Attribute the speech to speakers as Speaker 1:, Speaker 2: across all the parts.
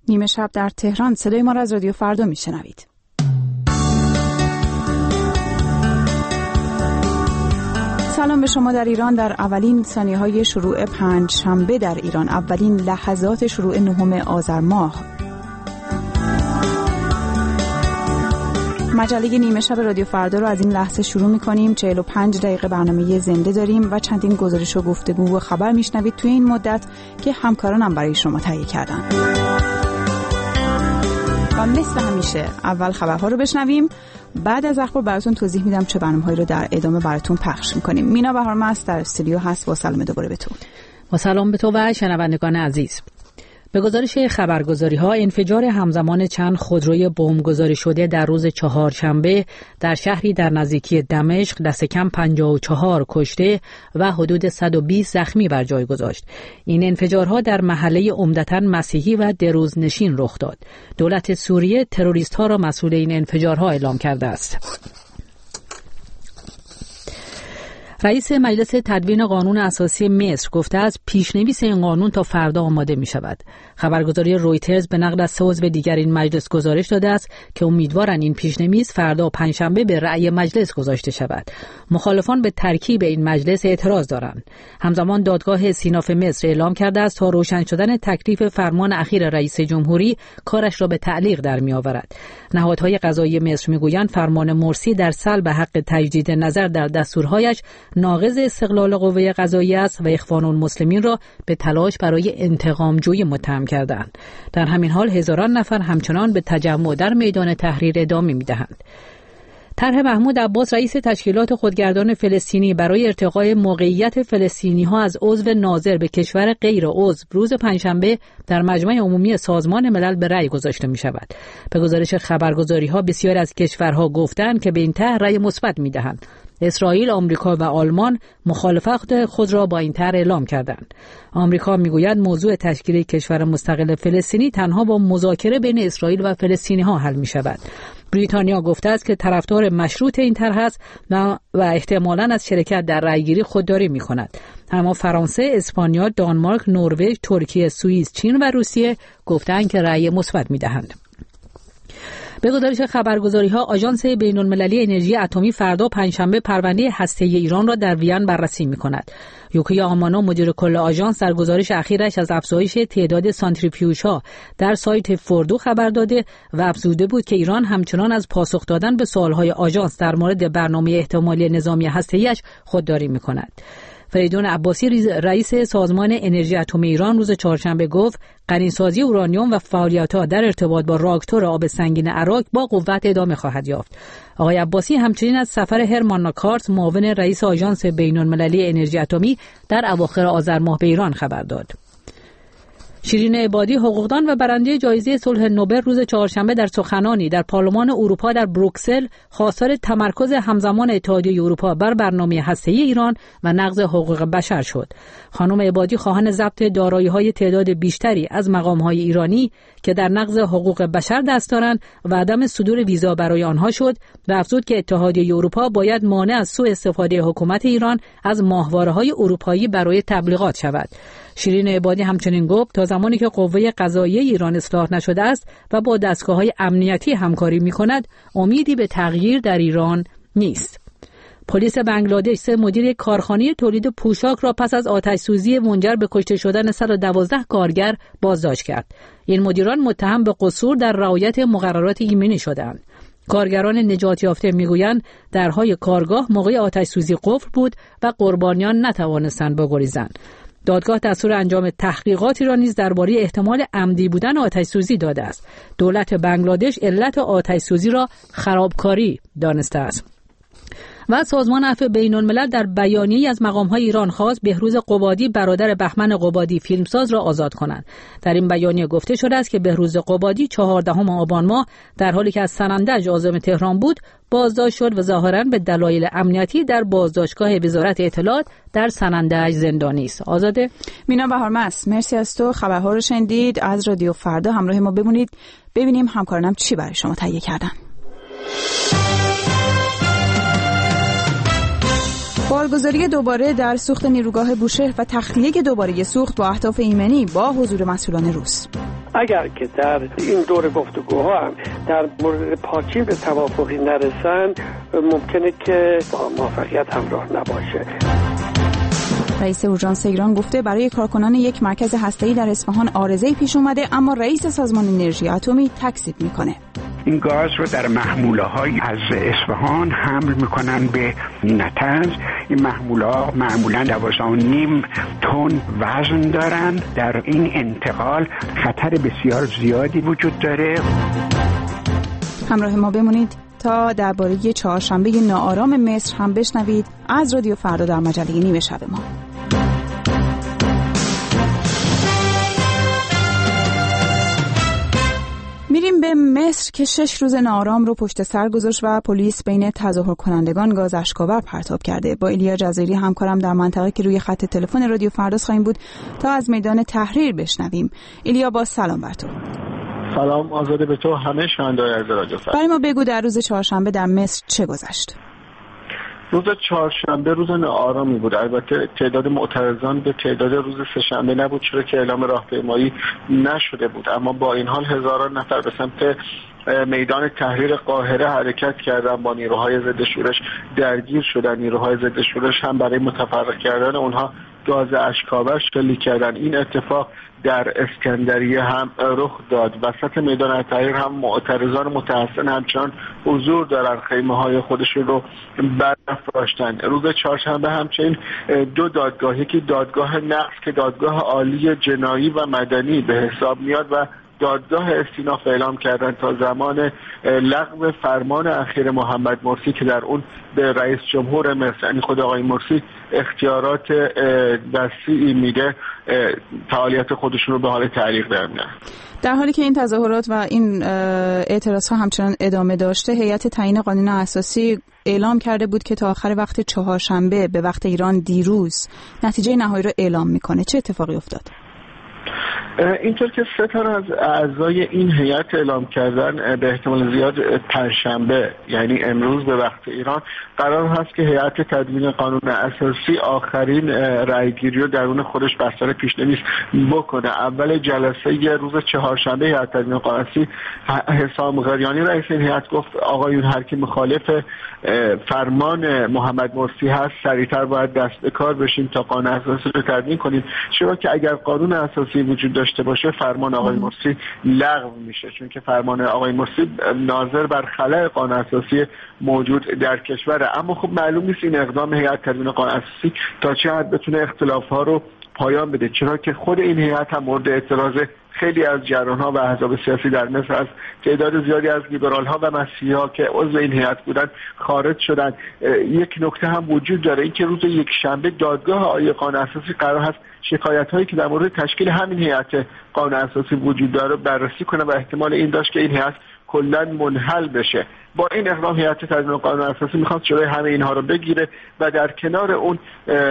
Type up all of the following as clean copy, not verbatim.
Speaker 1: نیمه شب در تهران. صدای ما را از رادیو فردا میشنوید. سلام به شما در ایران. در اولین ثانیه‌های شروع پنجشنبه در ایران، اولین لحظات شروع 9 آذر ماه، مجله نیمه شب رادیو فردا رو از این لحظه شروع می‌کنیم. 45 دقیقه برنامه زنده داریم و چندین گزارش و گفتگو و خبر میشنوید توی این مدت که همکارانم برای شما تهیه کردن. و مثل همیشه اول خبرها رو بشنویم، بعد از اخبار براتون توضیح میدم چه برنامه‌هایی رو در ادامه براتون پخش می‌کنیم. مینا بهارمست در استودیو هست. با سلام دوباره به تو.
Speaker 2: با سلام به تو و شنوندگان عزیز. به گزارش خبرگزاری‌ها، انفجار همزمان چند خودروی بمبگذاری شده در روز چهارشنبه در شهری در نزدیکی دمشق دست کم 54 کشته و حدود 120 زخمی بر جای گذاشت. این انفجارها در محله عمدتاً مسیحی و دروزنشین رخ داد. دولت سوریه تروریست‌ها را مسئول این انفجارها اعلام کرده است. رئیس مجلس تدوین قانون اساسی مصر گفته است پیشنویس این قانون تا فردا آماده می شود. خبرگزاری رویترز به نقل از 3 عضو دیگر این مجلس گزارش داده است که امیدوارند این پیشنویس فردا پنجشنبه به رأی مجلس گذاشته شود. مخالفان به ترکیب این مجلس اعتراض دارند. همزمان دادگاه استیناف مصر اعلام کرده است تا روشن شدن تکلیف فرمان اخیر رئیس جمهوری کارش را به تعلیق در می آورد. نهادهای قضایی مصر میگویند فرمان مرسی در سلب حق تجدید نظر در دستورهایش ناقض استقلال قوه قضاییه است و اخوان المسلمین را به تلاش برای انتقام جویی متهم کردند. در همین حال هزاران نفر همچنان به تجمع در میدان تحریر ادامه می‌دهند. طرح محمود عباس رئیس تشکیلات خودگردان فلسطینی برای ارتقای موقعیت فلسطینی‌ها از عضو ناظر به کشور غیر عضو روز پنجشنبه در مجمع عمومی سازمان ملل به رأی گذاشته می‌شود. به گزارش خبرگزاری‌ها بسیاری از کشورها گفتند که به این طرح رأی مثبت می‌دهند. اسرائیل، آمریکا و آلمان مخالفت خود را با این طرح اعلام کردند. آمریکا میگوید موضوع تشکیل کشور مستقل فلسطینی تنها با مذاکره بین اسرائیل و فلسطینی‌ها حل می‌شود. بریتانیا گفته است که طرفدار مشروط این طرح است و احتمالاً از شرکت در رأیگیری خودداری می‌کند. اما فرانسه، اسپانیا، دانمارک، نروژ، ترکیه، سوئیس، چین و روسیه گفتند که رأی مثبت می‌دهند. به گزارش خبرگزاری‌ها، آژانس بین‌المللی انرژی اتمی فردا پنجشنبه پرونده هسته‌ای ایران را در وین بررسی می‌کند. یوکی آمانو مدیر کل آژانس در گزارش اخیرش از افزایش تعداد سانتریفیوژها در سایت فوردو خبر داده و افزوده بود که ایران همچنان از پاسخ دادن به سوال‌های آژانس در مورد برنامه احتمالی نظامی هسته‌ای‌اش خودداری می‌کند. فریدون عباسی رئیس سازمان انرژی اتمی ایران روز چهارشنبه گفت غنیسازی اورانیوم و فعالیت‌ها در ارتباط با راکتور آب سنگین عراق با قوت ادامه خواهد یافت. آقای عباسی همچنین از سفر هرمان ناکارت معاون رئیس آژانس بین‌المللی انرژی اتمی در اواخر آذر ماه به ایران خبر داد. شیرین عبادی حقوقدان و برنده جایزه صلح نوبل روز چهارشنبه در سخنانی در پارلمان اروپا در بروکسل خواستار تمرکز همزمان اتحادیه اروپا بر برنامه هسته‌ای ایران و نقض حقوق بشر شد. خانم عبادی خواهان ضبط دارایی‌های تعداد بیشتری از مقام‌های ایرانی که در نقض حقوق بشر دست دارند و عدم صدور ویزا برای آنها شد و افزود که اتحادیه اروپا باید مانع از سوء استفاده حکومت ایران از ماهواره‌های اروپایی برای تبلیغات شود. شیرین عبادی همچنین گفت تا زمانی که قوه قضاییه ایران اصلاح نشده است و با دستگاه‌های امنیتی همکاری می‌کند، امیدی به تغییر در ایران نیست. پلیس بنگلادش مدیر کارخانه تولید پوشاک را پس از آتش‌سوزی منجر به کشته شدن 112 کارگر بازداشت کرد. این مدیران متهم به قصور در رعایت مقررات ایمنی شدند. کارگران نجات یافته میگویند درهای کارگاه موقع آتش‌سوزی قفل بود و قربانیان نتوانستند بگریزند. دادگاه دستور انجام تحقیقاتی را نیز درباره احتمال عمدی بودن آتش‌سوزی داده است. دولت بنگلادش علت آتش‌سوزی را خرابکاری دانسته است. و سازمان عفو بین‌الملل در بیانیه‌ای از مقام‌های ایران خواست بهروز قبادی برادر بهمن قبادی فیلمساز را آزاد کنند. در این بیانیه گفته شده است که بهروز قبادی 14 آبان ماه در حالی که از سنندج عازم تهران بود بازداشت شد و ظاهراً به دلایل امنیتی در بازداشتگاه وزارت اطلاعات در سنندج زندانی است. آزاده.
Speaker 1: مینا بهارمست، مرسی از تو. خبرها رو شنیدید از رادیو فردا. همراه ما بمونید ببینیم همکارانم چی برای شما تهیه کردن. بارگذاری دوباره در سوخت نیروگاه بوشهر و تخلیه دوباره سوخت با اهداف ایمنی با حضور مسئولان روس.
Speaker 3: اگر که در این دور گفتگوها هم در مورد پاچین به توافقی نرسن، ممکنه که با موفقیت همراه نباشه.
Speaker 1: رئیس اورژانس ایران گفته برای کارکنان یک مرکز هسته‌ای در اصفهان عارضه‌ای پیش اومده، اما رئیس سازمان انرژی اتمی تکذیب میکنه.
Speaker 4: این گاز رو در محموله‌های از اصفهان حمل میکنن به نطنز. این محموله‌ها معمولاً 12.5 تن وزن دارن. در این انتقال خطر بسیار زیادی وجود داره.
Speaker 1: همراه ما بمونید تا درباره چهارشنبه ناآرام مصر هم بشنوید از رادیو فردا در مجله نیمه شب ما. میریم به مصر که 6 روز ناآرام رو پشت سر گذاشت و پلیس بین تظاهر کنندگان گاز اشک‌آور پرتاب کرده. با ایلیا جزایری همکارم در منطقه که روی خط تلفن رادیو فرداست خواهیم بود تا از میدان تحریر بشنویم. ایلیا، با سلام بر تو.
Speaker 5: سلام آزاده به تو، همه شنوندگان از رادیو فردا.
Speaker 1: برای ما بگو در روز چهارشنبه در مصر چه گذشت؟
Speaker 5: روز چهارشنبه روز ناآرامی بود. البته تعداد معترضان به تعداد روز سه‌شنبه نبود، چرا که اعلام راهپیمایی نشده بود، اما با این حال هزاران نفر به سمت میدان تحریر قاهره حرکت کردن، با نیروهای ضد شورش درگیر شدن. نیروهای ضد شورش هم برای متفرق کردن اونها گاز اشک‌آور شلیک کردن. این اتفاق در اسکندریه هم رخ داد. وسط میدان تحریر هم معترضان متحسن همچنان حضور دارن، خیمه‌های خودشون رو برافراشتن. روز چهارشنبه همچنین 2 دادگاه، یکی دادگاه نقض که دادگاه عالی جنایی و مدنی به حساب میاد و دادگاه استیناف اعلام کردن تا زمان لغو فرمان اخیر محمد مرسی که در اون به رئیس جمهور مصر، یعنی خود آقای مرسی، اختیارات وسیعی میده، فعالیت خودشون رو به حال تعلیق در میارن.
Speaker 1: در حالی که این تظاهرات و این اعتراضها همچنان ادامه داشته، هیئت تعیین قانون اساسی اعلام کرده بود که تا آخر وقت چهارشنبه به وقت ایران دیروز نتیجه نهایی رو اعلام میکنه. چه اتفاقی افتاد؟
Speaker 5: اینطور که 3 تا از اعضای این هیئت اعلام کردن به احتمال زیاد پنجشنبه، یعنی امروز به وقت ایران، قرار هست که هیئت تدوین قانون اساسی آخرین رأیگیری رو درون خودش بر سر پیش‌نویس بکنه. اول جلسه روز چهارشنبه هیئت تدوین قانون اساسی، حسام غریانی رئیس این هیئت گفت آقایون هر کی مخالف فرمان محمد مرسی هست سریعتر باید دست به کار بشیم تا قانون اساسی رو تدوین کنیم، چرا که اگر قانون اساسی وجود داشته باشه فرمان آقای مرسی لغو میشه، چون که فرمان آقای مرسی ناظر بر خلأ قانون اساسی موجود در کشوره. اما خب معلوم نیست این اقدام هیئت تدوین قانون اساسی تا چه حد بتونه اختلاف‌ها رو پایان بده، چرا که خود این هیئت هم مورد اعتراض خیلی از جریان‌ها و احزاب سیاسی در مصر از تعداد زیادی از لیبرال‌ها و مسیحی‌ها که عضو این هیئت بودن خارج شدن. یک نکته هم وجود داره، این که روز یکشنبه دادگاه عالی قانون اساسی قرار هست شکایت‌هایی که در مورد تشکیل همین هیئت قانون اساسی وجود داره بررسی کنه و احتمال این داشت که این هیئت کلاً منحل بشه. با این اقدام هیئت تدوین قانون اساسی میخواد جلوی همه اینها رو بگیره و در کنار اون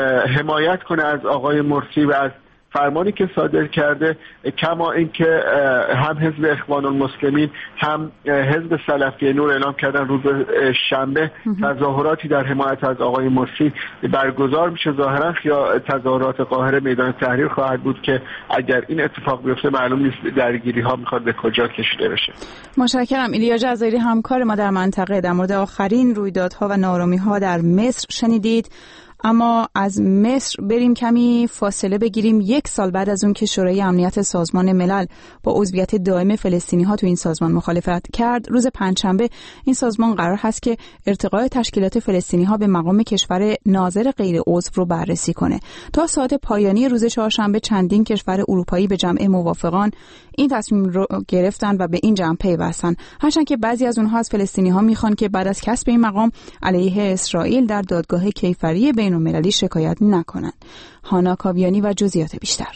Speaker 5: حمایت کنه از آقای مرسی و از فرمانی که صادر کرده، کما اینکه هم حزب اخوان المسلمین هم حزب سلفی نور اعلام کردن روز شنبه تظاهراتی در حمایت از آقای مرسی برگزار میشه. ظاهرا تظاهرات قاهره میدان تحریر خواهد بود که اگر این اتفاق بیفته معلوم نیست درگیری ها میخواد به کجا کشیده بشه.
Speaker 1: متشکرم. ایلیا جزایری همکار ما در منطقه در مورد آخرین رویدادها و ناآرامی ها در مصر شنیدید. اما از مصر بریم کمی فاصله بگیریم. 1 سال بعد از اون که شورای امنیت سازمان ملل با عضویت دائم فلسطینی‌ها تو این سازمان مخالفت کرد، روز پنجشنبه این سازمان قرار هست که ارتقای تشکیلات فلسطینی‌ها به مقام کشور ناظر غیر عضو رو بررسی کنه. تا ساعت پایانی روز چهارشنبه چندین کشور اروپایی به جمع موافقان این تصمیم رو گرفتن و به این جمع پیوستن، هرچند که بعضی از اونها از فلسطینی‌ها میخوان که بعد از کسب این مقام علیه اسرائیل در دادگاه کیفری بین‌المللی شکایت نکنند. هانا کاویانی و جزئیات بیشتر.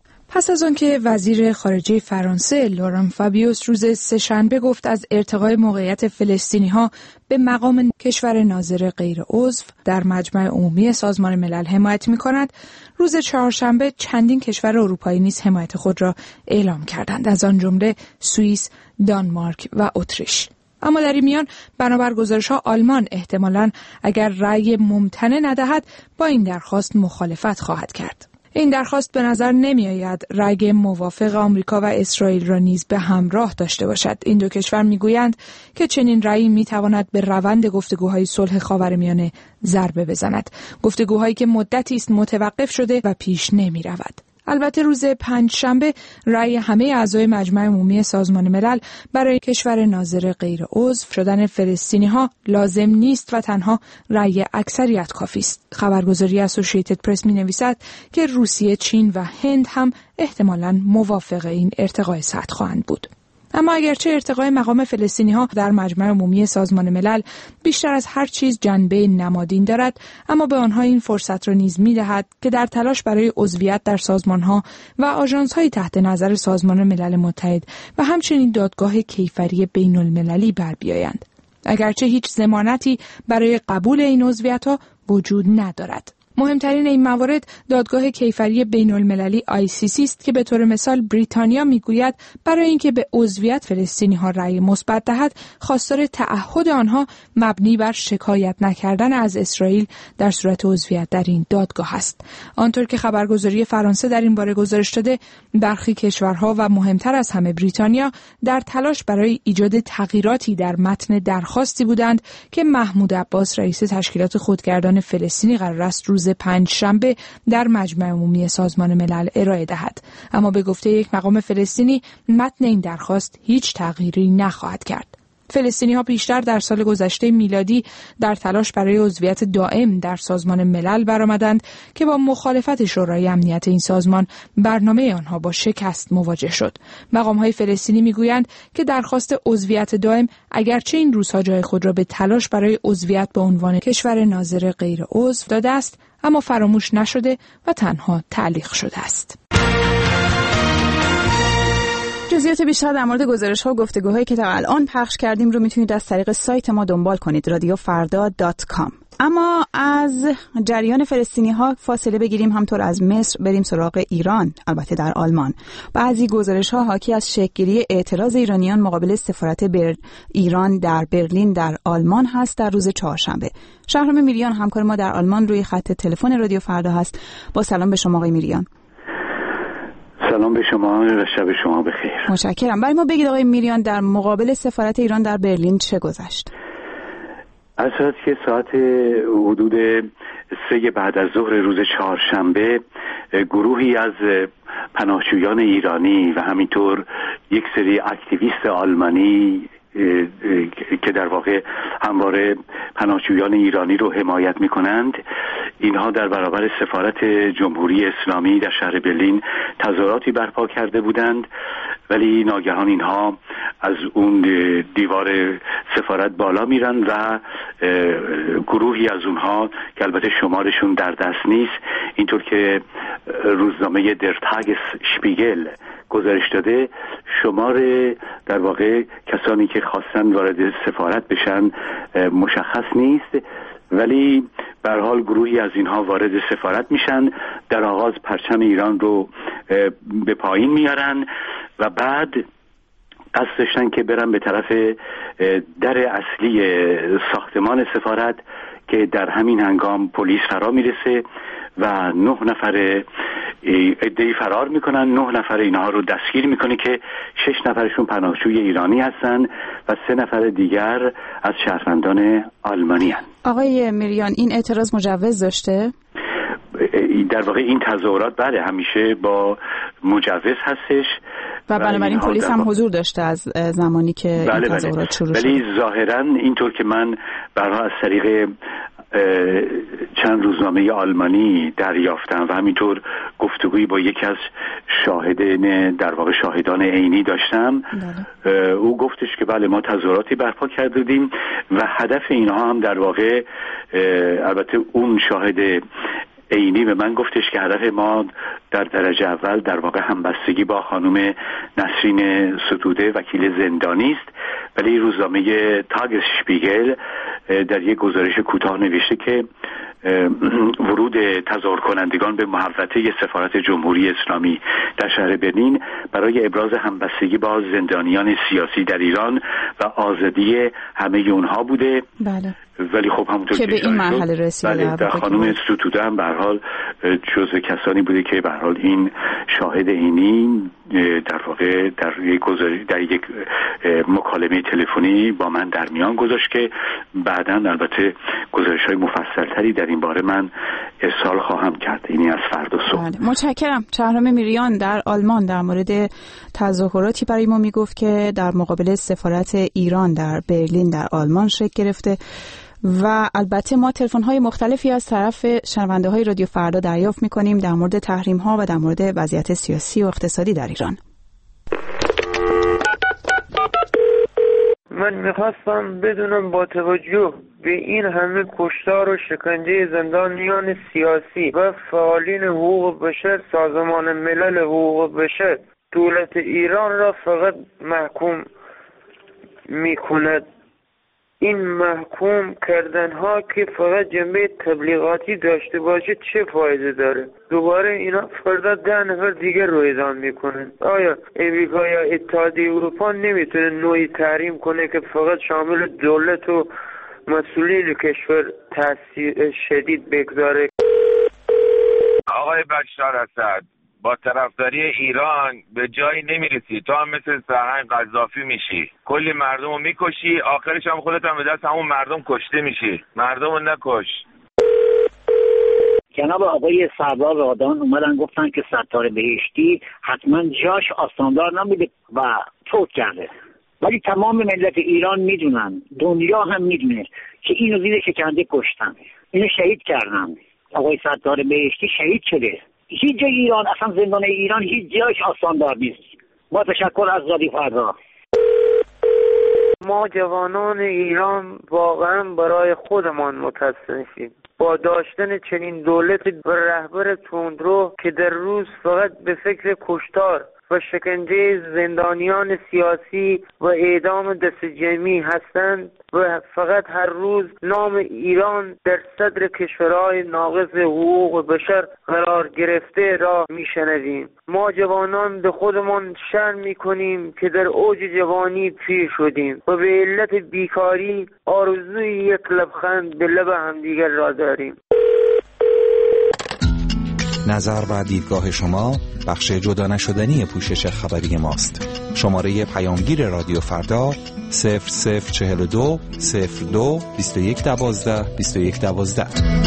Speaker 1: پس از آنکه وزیر خارجه فرانسه لوران فابیوس روز سه‌شنبه گفت از ارتقای موقعیت فلسطینی‌ها به مقام کشور ناظر غیر عضو در مجمع عمومی سازمان ملل حمایت می‌کند، روز چهارشنبه چندین کشور اروپایی نیز حمایت خود را اعلام کردند، از آن جمله سوئیس، دانمارک و اتریش. اما در این میان بنابر گزارش‌ها آلمان احتمالاً اگر رأی ممتنع ندهد با این درخواست مخالفت خواهد کرد.
Speaker 6: این درخواست به نظر نمی آید رأی موافق آمریکا و اسرائیل را نیز به همراه داشته باشد. این دو کشور می گویند که چنین رأیی می تواند به روند گفتگوهای صلح خاورمیانه ضربه بزند. گفتگوهایی که مدتی است متوقف شده و پیش نمی رود. البته روز پنجشنبه رأی همه اعضای مجمع عمومی سازمان ملل برای کشور ناظر غیر عضو شدن فلسطینی‌ها لازم نیست و تنها رأی اکثریت کافی است. خبرگزاری اسوسییتد پرس می‌نویسد که روسیه، چین و هند هم احتمالاً موافق این ارتقای سطح خواهند بود. اما اگرچه ارتقای مقام فلسطینی‌ها در مجمع عمومی سازمان ملل بیشتر از هر چیز جنبه نمادین دارد، اما به آنها این فرصت را نیز می‌دهد که در تلاش برای عضویت در سازمان‌ها و آژانس‌های تحت نظر سازمان ملل متحد و همچنین دادگاه کیفری بین‌المللی بر بیایند. اگرچه هیچ ضمانتی برای قبول این عضویت‌ها وجود ندارد. مهمترین این موارد دادگاه کیفری بین‌المللی ICC است که به طور مثال بریتانیا میگوید برای اینکه به عضویت فلسطینی‌ها رأی مثبت دهد، خواستار تعهد آنها مبنی بر شکایت نکردن از اسرائیل در صورت عضویت در این دادگاه است. آنطور که خبرگزاری فرانسه در این باره گزارش داده، برخی کشورها و مهمتر از همه بریتانیا در تلاش برای ایجاد تغییراتی در متن درخواستی بودند که محمود عباس رئیس تشکیلات خودگردان فلسطینی قرار است روز پنجشنبه در مجمع عمومی سازمان ملل ارائه دهد. اما به گفته یک مقام فلسطینی متن این درخواست هیچ تغییری نخواهد کرد. فلسطینی‌ها پیشتر در سال گذشته میلادی در تلاش برای عضویت دائم در سازمان ملل برآمدند که با مخالفت شورای امنیت این سازمان برنامه آنها با شکست مواجه شد. مقام‌های فلسطینی میگویند که درخواست عضویت دائم اگرچه این روزها جای خود را به تلاش برای عضویت به عنوان کشور ناظر غیر عضو داده است، اما فراموش نشده و تنها تعلیق شده است.
Speaker 1: جزئیات بیشتر در مورد گزارش‌ها و گفتگوهایی که تا الان پخش کردیم رو میتونید از طریق سایت ما دنبال کنید، radiofarda.com. اما از جریان فلسطینی‌ها فاصله بگیریم، همطور از مصر بریم سراغ ایران، البته در آلمان. بعضی گزارش‌ها حاکی از شکل‌گیری اعتراض ایرانیان مقابل سفارت ایران در برلین در آلمان هست در روز چهارشنبه. شهرام میریان همکار ما در آلمان روی خط تلفن رادیو فردا هست. با سلام به شما آقای میریان.
Speaker 7: سلام به شما و شب شما بخیر.
Speaker 1: متشکرم. برای ما بگید آقای میریان در مقابل سفارت ایران در برلین چه گذشت؟
Speaker 7: از که ساعت حدود 3 بعد از ظهر روز چهارشنبه گروهی از پناهجویان ایرانی و همینطور یک سری اکتیویست آلمانی که در واقع همواره پناهجویان ایرانی رو حمایت می‌کنند، اینها در برابر سفارت جمهوری اسلامی در شهر برلین تظاهراتی برپا کرده بودند، ولی ناگهان اینها از اون دیوار سفارت بالا میرن و گروهی از اونها که البته شمارشون در دست نیست، اینطور که روزنامه در تاگس شپیگل گزارش داده، شمار در واقع کسانی که خواستن وارد سفارت بشن مشخص نیست، ولی به هر حال گروهی از اینها وارد سفارت میشن، در آغاز پرچم ایران رو به پایین میارن و بعد قصد داشتن که برن به طرف در اصلی ساختمان سفارت که در همین هنگام پلیس فرا میرسه و 9 نفر عده‌ای فرار میکنن. 9 نفر اینها رو دستگیر میکنه که 6 نفرشون پناهجوی ایرانی هستن و 3 نفر دیگر از شهروندان آلمانی هستن.
Speaker 1: آقای میریان، این اعتراض مجوز داشته؟
Speaker 7: در واقع این تظاهرات بله همیشه با مجوز هستش
Speaker 1: و بنابراین پلیس هم حضور داشته از زمانی که این تظاهرات شروع شد.
Speaker 7: ولی ظاهرا اینطور که من برها از طریق چند روزنامه آلمانی دریافتم و همینطور گفتگویی با یکی از شاهدان در واقع شاهدان عینی داشتم، او گفتش که بله ما تظاهراتی برپا کردیم و هدف اینها هم در واقع البته اون شاهد عینی به من گفتش که هدف ما در درجه اول در واقع همبستگی با خانم نسرین ستوده وکیل زندانی است، ولی روزنامه تاگس شپیگل در یک گزارش کوتاه نوشته که ورود تظاهر کنندگان به محوطه سفارت جمهوری اسلامی در شهر برلین برای ابراز همبستگی با زندانیان سیاسی در ایران و آزادی همه اونها بوده.
Speaker 1: بله.
Speaker 7: ولی خب همونطور
Speaker 1: که به این مرحله رسیده.
Speaker 7: بله، در خانم ستوده هم به هر حال جزو کسانی بوده که به هر حال این شاهد عینی در واقع در یک مکالمه تلفنی با من در میان گذاشت که بعداً البته گزارش‌های مفصل‌تری در این باره من ارسال خواهم کرد. اینی از فردا صبح.
Speaker 1: متشکرم. شهرام میریان در آلمان در مورد تظاهراتی برای ما میگفت که در مقابل سفارت ایران در برلین در آلمان شکل گرفته و البته ما تلفن‌های مختلفی از طرف شنونده‌های رادیو فردا دریافت می‌کنیم در مورد تحریم‌ها و در مورد وضعیت سیاسی و اقتصادی در ایران.
Speaker 8: من میخواستم بدونم با توجه به این همه کشتار و شکنجه زندانیان سیاسی و فعالین حقوق بشر، سازمان ملل حقوق بشر دولت ایران را فقط محکوم میکند. این محکوم کردن ها که فقط جنبه تبلیغاتی داشته باشه چه فایده داره؟ دوباره اینا فردا 10 نفر دیگه رو اعدام میکنن. آیا امریکا یا اتحادیه اروپا نمیتونه نوعی تحریم کنه که فقط شامل دولت و مسئولین کشور تاثیر شدید بگذاره؟
Speaker 9: آقای بشار اسد، با طرفداری ایران به جایی نمیرسی. تو هم مثل سرهنگ قذافی میشی، کلی مردم رو میکشی، آخرش هم خودت هم به دست همون مردم کشته میشی. مردم رو نکش.
Speaker 10: جناب آقای سردار رادان اومدن گفتن که ستاره بهشتی حتما جاش آستاندار نبوده و فوت کرده، ولی تمام ملت ایران میدونن، دنیا هم میدونه که اینو زیر شکنجه کشتن، اینو شهید کردن. آقای ستاره بهشتی شهید شده. هیچ جای ایران، اصلا زندان ایران هیچ جایش آساندار نیست. با تشکر از رادیو فردا.
Speaker 8: ما جوانان ایران واقعا برای خودمان متاسفیم با داشتن چنین دولت و رهبر تندرو که در روز فقط به فکر کشتار و شکنجه زندانیان سیاسی و اعدام دست جمعی هستند و فقط هر روز نام ایران در صدر کشورهای ناقض حقوق بشر قرار گرفته را میشنویم. ما جوانان به خودمان شرم میکنیم که در اوج جوانی پیر شدیم و به علت بیکاری آرزوی یک لبخند به لب همدیگر را داریم.
Speaker 11: نظر و دیدگاه شما بخش جدا نشدنی پوشش خبری ماست. شماره پیامگیر رادیو فردا 0042 02 21 12 21 12.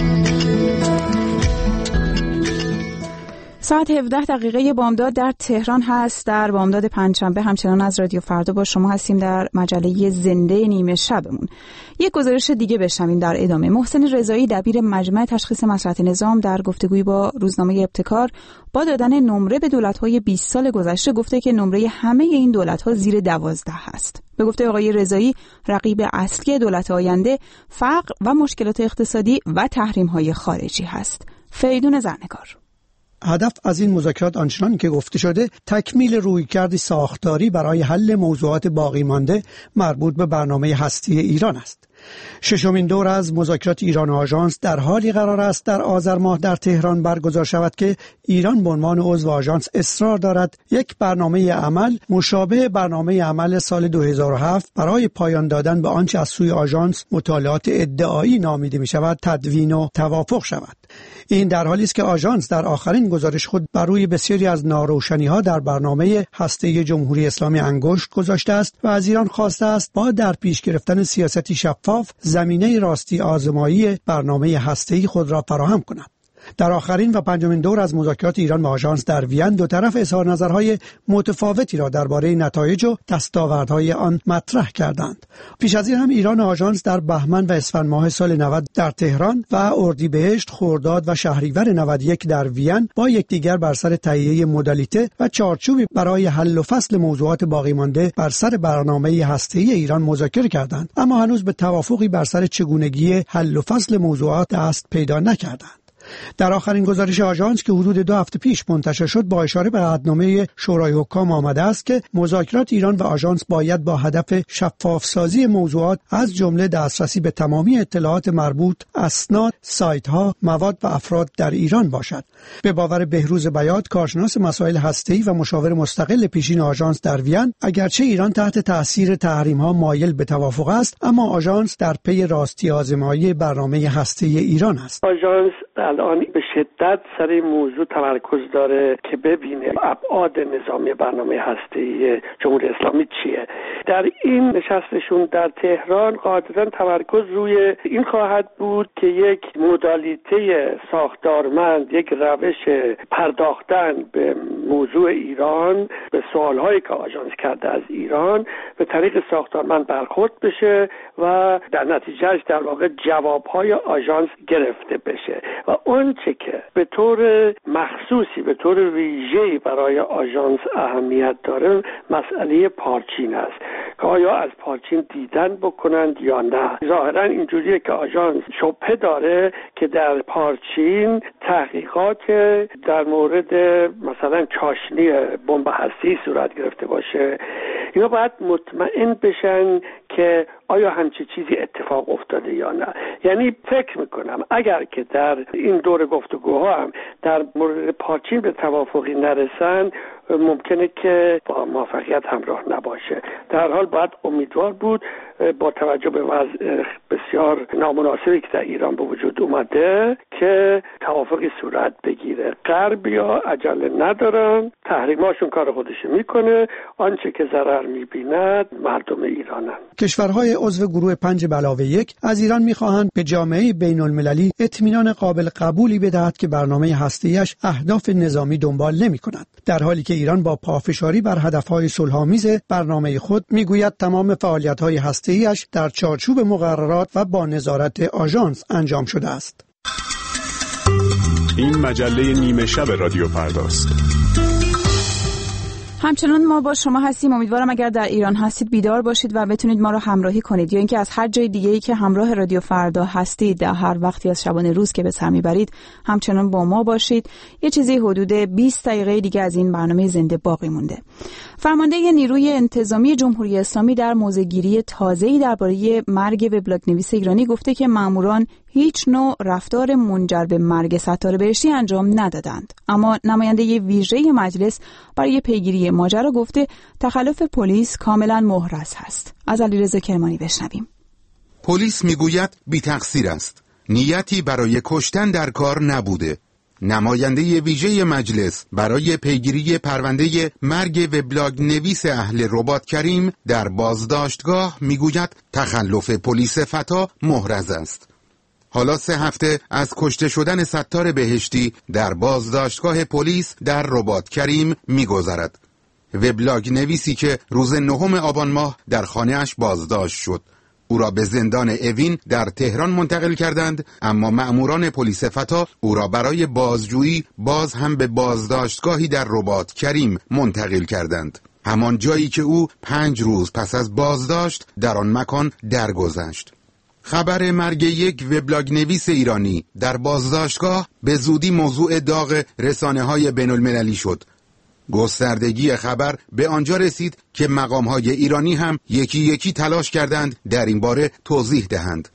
Speaker 1: ساعت 17 بامداد در تهران هست. در بامداد پنجشنبه همچنان از رادیو فردا با شما هستیم در مجله زنده نیمه شبمون. یک گزارش دیگه بشنویم در ادامه. محسن رضایی دبیر مجمع تشخیص مصلحت نظام در گفتگویی با روزنامه ابتکار با دادن نمره به دولت‌های 20 سال گذشته گفته که نمره همه این دولت‌ها زیر 12 هست. به گفته آقای رضایی رقیب اصلی دولت آینده فقر و مشکلات اقتصادی و تحریم‌های خارجی هست. فریدون زرنگار.
Speaker 12: هدف از این مذاکرات آنچنان که گفته شده تکمیل رویکردی ساختاری برای حل موضوعات باقی مانده مربوط به برنامه هستی ایران است. ششمین دور از مذاکرات ایران و آژانس در حالی قرار است در آذر ماه در تهران برگزار شود که ایران به عنوان عضو آژانس اصرار دارد یک برنامه عمل مشابه برنامه عمل سال 2007 برای پایان دادن به آنچه از سوی آژانس مطالعات ادعایی نامیده می شود تدوین و توافق شود. این در حالی است که آژانس در آخرین گزارش خود بر روی بسیاری از ناروشنی‌ها در برنامه هسته جمهوری اسلامی انگشت گذاشته است و از ایران خواسته است با در پیش گرفتن سیاستی شفاف زمینه راستی آزمایی برنامه هسته‌ای خود را فراهم کند. در آخرین و پنجمین دور از مذاکرات ایران و آژانس در وین دو طرف اظهار نظرهای متفاوتی را درباره نتایج و دستاوردهای آن مطرح کردند. پیش از این هم ایران و آژانس در بهمن و اسفند ماه سال 90 در تهران و اردیبهشت، خرداد و شهریور 91 در وین با یکدیگر بر سر تهیه مدالیته و چارچوبی برای حل و فصل موضوعات باقی مانده بر سر برنامه هسته‌ای ایران مذاکره کردند، اما هنوز به توافقی بر سر چگونگی حل و فصل موضوعات دست پیدا نکردند. در آخرین گزارش آژانس که حدود 2 هفته پیش منتشر شد با اشاره به عهدنامه شورای حکام آمده است که مذاکرات ایران و آژانس باید با هدف شفاف سازی موضوعات از جمله دسترسی به تمامی اطلاعات مربوط، اسناد، سایت‌ها، مواد و افراد در ایران باشد. به باور بهروز بیات، کارشناس مسائل هسته‌ای و مشاور مستقل پیشین آژانس در وین، اگرچه ایران تحت تاثیر تحریم‌ها مایل به توافق است، اما آژانس در پی راستی آزمایی برنامه هسته‌ای ایران است.
Speaker 3: آژانس الان به شدت سر این موضوع تمرکز داره که ببینه ابعاد نظامی برنامه هسته‌ای جمهوری اسلامی چیه. در این نشستشون در تهران قاعدتاً تمرکز روی این خواهد بود که یک مدالیته ساختارمند، یک روش پرداختن به موضوع ایران، به سوالهایی که آژانس کرده از ایران به طریق ساختارمند برخورد بشه و در نتیجهش در واقع جوابهای آژانس گرفته بشه و اون چه که به طور مخصوصی، به طور ویژه‌ای برای آژانس اهمیت داره مسئله پارچین است که آیا از پارچین دیدن بکنند یا نه. ظاهرا اینجوریه که آژانس شبهه داره که در پارچین تحقیقات در مورد مثلا چاشنی بمب هسته‌ای صورت گرفته باشه. اینا باید مطمئن بشن که آیا همچی چیزی اتفاق افتاده یا نه. یعنی فکر میکنم اگر که در این دور گفتگوها هم در مورد پارچین به توافقی نرسن ممکنه که با موفقیت همراه نباشه. در حال باید امیدوار بود با توجه به وضع بسیار نامناسبی که در ایران به وجود اومده که توافقی صورت بگیره. غربیا عجله ندارن، تحریماشون کار خودش میکنه، آنچه که ضرر میبیند مردم ایرانن.
Speaker 12: کشورهای عضو گروه 5+1 از ایران میخواهند به جامعه بین المللی اطمینان قابل قبولی بدهد که برنامه هسته‌ایش اهداف نظامی دنبال نمی‌کند، در حالی که ایران با پافشاری بر هدفهای صلح‌آمیز برنامه خود میگوید تمام فعالیت‌های هسته‌ایش در چارچوب مقررات و با نظارت آژانس انجام شده است.
Speaker 13: این مجله نیمه شب رادیو فرداست.
Speaker 1: همچنان ما با شما هستیم. امیدوارم اگر در ایران هستید بیدار باشید و بتونید ما رو همراهی کنید، یا اینکه از هر جای دیگه‌ای که همراه رادیو فردا هستید در هر وقتی از شبانه روز که به سر میبرید همچنان با ما باشید. یه چیزی حدود 20 دقیقه دیگه از این برنامه زنده باقی مونده. فرمانده نیروی انتظامی جمهوری اسلامی در موضع‌گیری تازه‌ای درباره مرگ وبلاگ‌نویس ایرانی گفته که ماموران هیچ نوع رفتار منجر به مرگ ستاره بهشتی انجام ندادند. اما نماینده ویژه مجلس برای پیگیری ماجرا گفته تخلف پلیس کاملا محرز هست. از علیرضا کرمانی بشنویم.
Speaker 14: پلیس میگوید بی تقصیر است. نیتی برای کشتن در کار نبوده. نماینده ویژه مجلس برای پیگیری پرونده مرگ وبلاگ نویس اهل رباط کریم در بازداشتگاه میگوید تخلف پلیس فتا محرز است. حالا 3 هفته از کشته شدن ستاره بهشتی در بازداشتگاه پلیس در رباط کریم می‌گذرد. وبلاگ نویسی که روز 9 آبان ماه در خانه‌اش بازداشت شد. او را به زندان اوین در تهران منتقل کردند، اما مأموران پلیس فتا او را برای بازجویی باز هم به بازداشتگاهی در رباط کریم منتقل کردند. همان جایی که او 5 روز پس از بازداشت در آن مکان درگذشت. خبر مرگ یک وبلاگ نویس ایرانی در بازداشتگاه به زودی موضوع داغ رسانه‌های بین‌المللی شد. گستردگی خبر به آنجا رسید که مقام‌های ایرانی هم یکی یکی تلاش کردند در این باره توضیح دهند.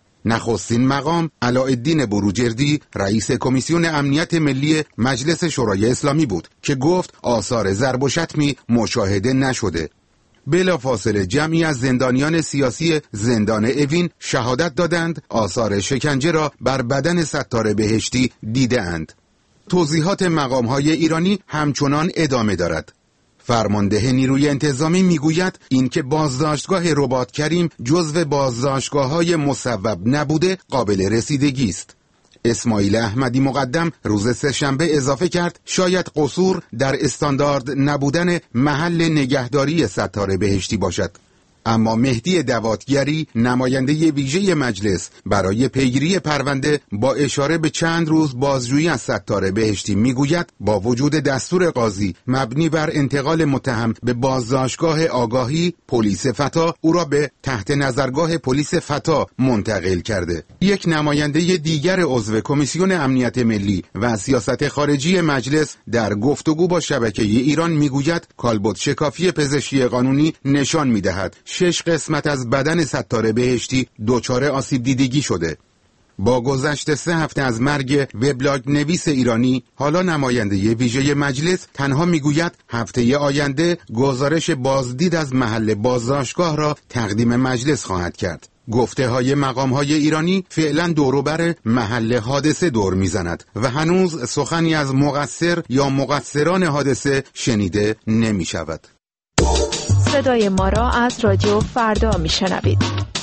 Speaker 14: نخستین مقام علاءالدین بروجردی رئیس کمیسیون امنیت ملی مجلس شورای اسلامی بود که گفت آثار ضرب و شتمی مشاهده نشده. بلافاصله جمعی از زندانیان سیاسی زندان اوین شهادت دادند آثار شکنجه را بر بدن ستاره بهشتی دیدند. توضیحات مقام‌های ایرانی همچنان ادامه دارد. فرمانده نیروی انتظامی میگوید اینکه بازداشتگاه رباط کریم جزو بازداشتگاه‌های مصوب نبوده قابل رسیدگی است. اسماعیل احمدی مقدم روز سه‌شنبه اضافه کرد شاید قصور در استاندارد نبودن محل نگهداری ستاره بهشتی باشد. اما مهدی دواتگری نماینده ویژه مجلس برای پیگیری پرونده با اشاره به چند روز بازجویی از ستاره بهشتی میگوید با وجود دستور قاضی مبنی بر انتقال متهم به بازداشتگاه آگاهی پلیس فتا او را به تحت نظرگاه پلیس فتا منتقل کرده. یک نماینده دیگر عضو کمیسیون امنیت ملی و سیاست خارجی مجلس در گفتگو با شبکه ایران میگوید کالبد شکافی پزشکی قانونی نشان میدهد 6 قسمت از بدن ستاره بهشتی دچار آسیب دیدگی شده. با گذشت 3 هفته از مرگ وبلاگ نویس ایرانی، حالا نماینده ویژه مجلس تنها میگوید هفته آینده گزارش بازدید از محل بازداشتگاه را تقدیم مجلس خواهد کرد. گفته های مقام های ایرانی فعلا دوروبر محل حادثه دور میزند و هنوز سخنی از مقصر یا مقصران حادثه شنیده نمی شود.
Speaker 15: صدای ما را از رادیو فردا میشنوید.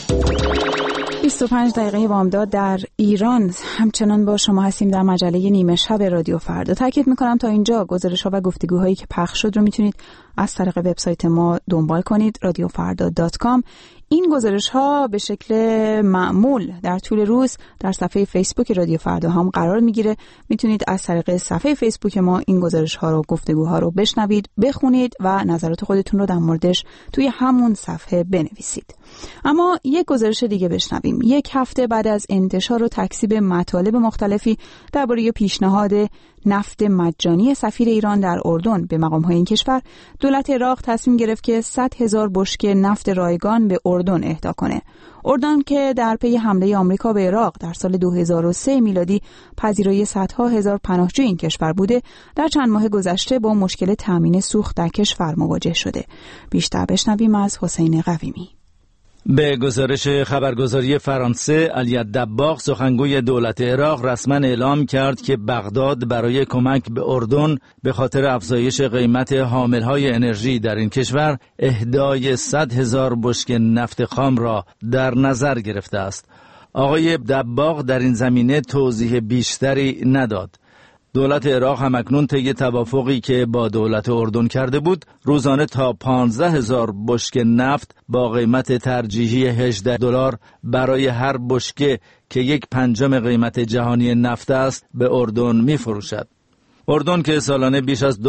Speaker 1: 25 دقیقه بامداد در ایران. همچنان با شما هستیم در مجله نیمه شب رادیو فردا. تاکید میکنم تا اینجا گزارش‌ها و گفتگوهایی که پخش شد رو میتونید از طریق وبسایت ما دنبال کنید radiofarda.com. این گزارش‌ها به شکل معمول در طول روز در صفحه فیسبوک رادیو فردا هم قرار میگیره. میتونید از طریق صفحه فیسبوک ما این گزارش‌ها رو، گفتگوها رو بشنوید، بخونید و نظرات خودتون رو در موردش توی همون صفحه بنویسید. اما یک گزارش دیگه بشنویم. یک هفته بعد از انتشار و تکذیب مطالب مختلفی درباره پیشنهاد نفت مجانی سفیر ایران در اردن به مقام‌های این کشور، دولت عراق تصمیم گرفت که 100,000 بشکه نفت رایگان به اردن اهدا کنه. اردن که در پی حمله آمریکا به عراق در سال 2003 میلادی پذیرای صدها هزار پناهجوی این کشور بوده، در چند ماه گذشته با مشکل تامین سوخت در کشور مواجه شده. بیشتر بشنویم از حسین قویمی.
Speaker 16: به گزارش خبرگزاری فرانسه، علی دباغ سخنگوی دولت عراق رسما اعلام کرد که بغداد برای کمک به اردن به خاطر افزایش قیمت حاملهای انرژی در این کشور اهدای 100,000 بشکه نفت خام را در نظر گرفته است. آقای دباغ در این زمینه توضیح بیشتری نداد. دولت عراق همکنون طی توافقی که با دولت اردن کرده بود، روزانه تا 15,000 بشکه نفت با قیمت ترجیحی $18 برای هر بشکه که 1/5 قیمت جهانی نفت است به اردن می فروشد. اردن که سالانه بیش از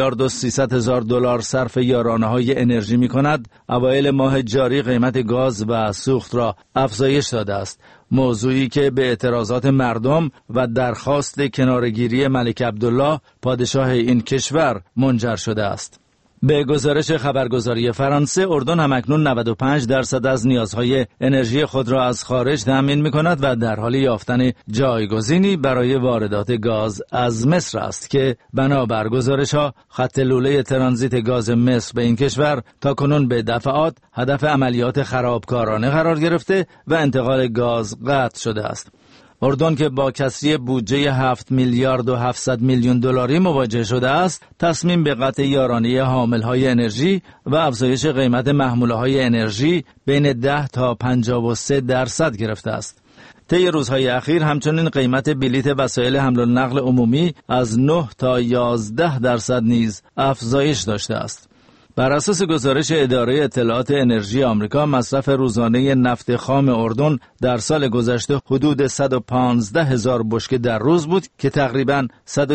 Speaker 16: 2,300,000 صرف یارانه‌های انرژی می کند، اوایل ماه جاری قیمت گاز و سوخت را افزایش داده است، موضوعی که به اعتراضات مردم و درخواست کنارگیری ملک عبدالله پادشاه این کشور منجر شده است. به گزارش خبرگزاری فرانسه، اردن همکنون 95% از نیازهای انرژی خود را از خارج تامین می‌کند و در حال یافتن جایگزینی برای واردات گاز از مصر است که بنابر گزارش‌ها خط لوله ترانزیت گاز مصر به این کشور تاکنون به دفعات هدف عملیات خرابکارانه قرار گرفته و انتقال گاز قطع شده است. اردن که با کسری بودجه 7,700,000,000 مواجه شده است، تصمیم به قطع یارانه حاملهای انرژی و افزایش قیمت محموله‌های انرژی بین 10 تا 53% گرفته است. طی روزهای اخیر همچنین قیمت بلیت وسایل حمل و نقل عمومی از 9 تا 11% نیز افزایش داشته است. بر اساس گزارش اداره اطلاعات انرژی آمریکا، مصرف روزانه نفت خام اردن در سال گذشته حدود 115,000 بشکه در روز بود که تقریباً